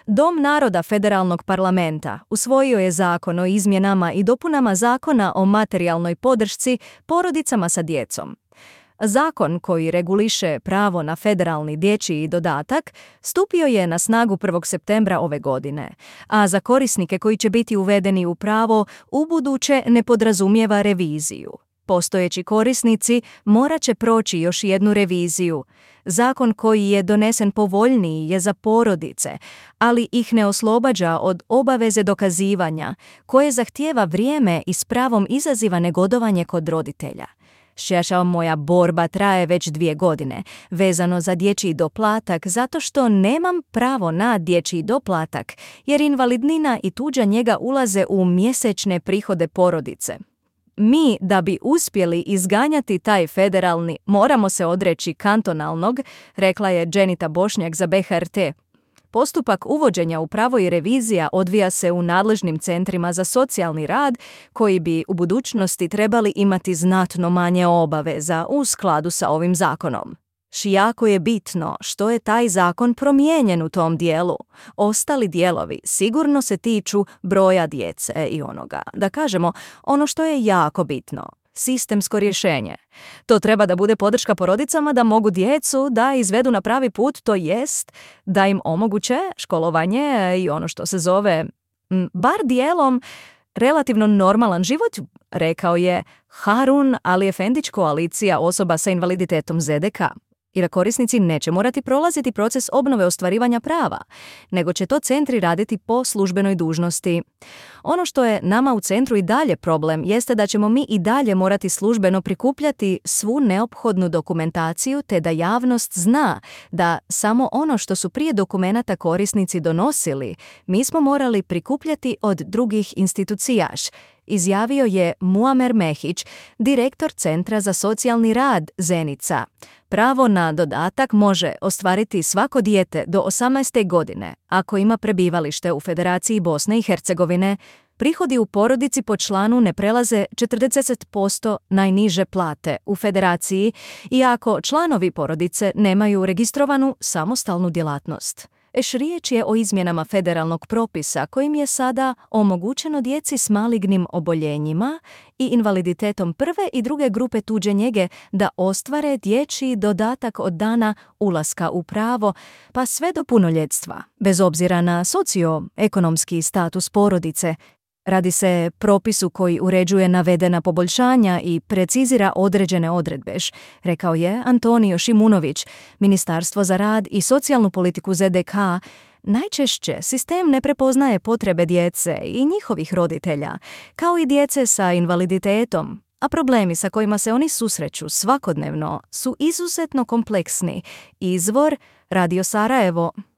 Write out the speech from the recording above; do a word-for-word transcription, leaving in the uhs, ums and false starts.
Dom naroda Federalnog parlamenta usvojio je zakon o izmjenama i dopunama Zakona o materijalnoj podršci porodicama sa djecom. Zakon koji reguliše pravo na federalni dječji dodatak stupio je na snagu prvog septembra ove godine, a za korisnike koji će biti uvedeni u pravo ubuduće ne podrazumijeva reviziju. Postojeći korisnici morat će proći još jednu reviziju. Zakon koji je donesen povoljniji je za porodice, ali ih ne oslobađa od obaveze dokazivanja koje zahtijeva vrijeme i s pravom izaziva negodovanje kod roditelja. Šeša moja borba traje već dvije godine, vezano za dječji doplatak, zato što nemam pravo na dječji doplatak, jer invalidnina i tuđa njega ulaze u mjesečne prihode porodice. Mi, da bi uspjeli izganjati taj federalni, moramo se odreći kantonalnog, rekla je Dženita Bošnjak za B H R T. Postupak uvođenja u pravo i revizija odvija se u nadležnim centrima za socijalni rad, koji bi u budućnosti trebali imati znatno manje obaveza u skladu sa ovim zakonom. Jako je bitno što je taj zakon promijenjen u tom dijelu. Ostali dijelovi sigurno se tiču broja djece i onoga. Da kažemo, ono što je jako bitno, sistemsko rješenje. To treba da bude podrška porodicama da mogu djecu da izvedu na pravi put, to jest da im omoguće školovanje i ono što se zove, m, bar dijelom, relativno normalan život, rekao je Harun Ali Efendić, koalicija osoba sa invaliditetom Z D K. I da korisnici neće morati prolaziti proces obnove ostvarivanja prava, nego će to centri raditi po službenoj dužnosti. Ono što je nama u centru i dalje problem jeste da ćemo mi i dalje morati službeno prikupljati svu neophodnu dokumentaciju, te da javnost zna da samo ono što su prije dokumenata korisnici donosili, mi smo morali prikupljati od drugih institucijaš, izjavio je Muamer Mehić, direktor Centra za socijalni rad Zenica. Pravo na dodatak može ostvariti svako dijete do osamnaeste godine ako ima prebivalište u Federaciji Bosne i Hercegovine. Prihodi u porodici po članu ne prelaze četrdeset posto najniže plate u Federaciji i ako članovi porodice nemaju registrovanu samostalnu djelatnost. Eš riječ je o izmjenama federalnog propisa kojim je sada omogućeno djeci s malignim oboljenjima i invaliditetom prve i druge grupe tuđe njege da ostvare dječji dodatak od dana ulaska u pravo pa sve do punoljetstva, bez obzira na socioekonomski status porodice. Radi se propisu koji uređuje navedena poboljšanja i precizira određene odredbe, rekao je Antonio Šimunović, Ministarstvo za rad i socijalnu politiku Z D K. Najčešće sistem ne prepoznaje potrebe djece i njihovih roditelja, kao i djece sa invaliditetom, a problemi sa kojima se oni susreću svakodnevno su izuzetno kompleksni. Izvor Radio Sarajevo.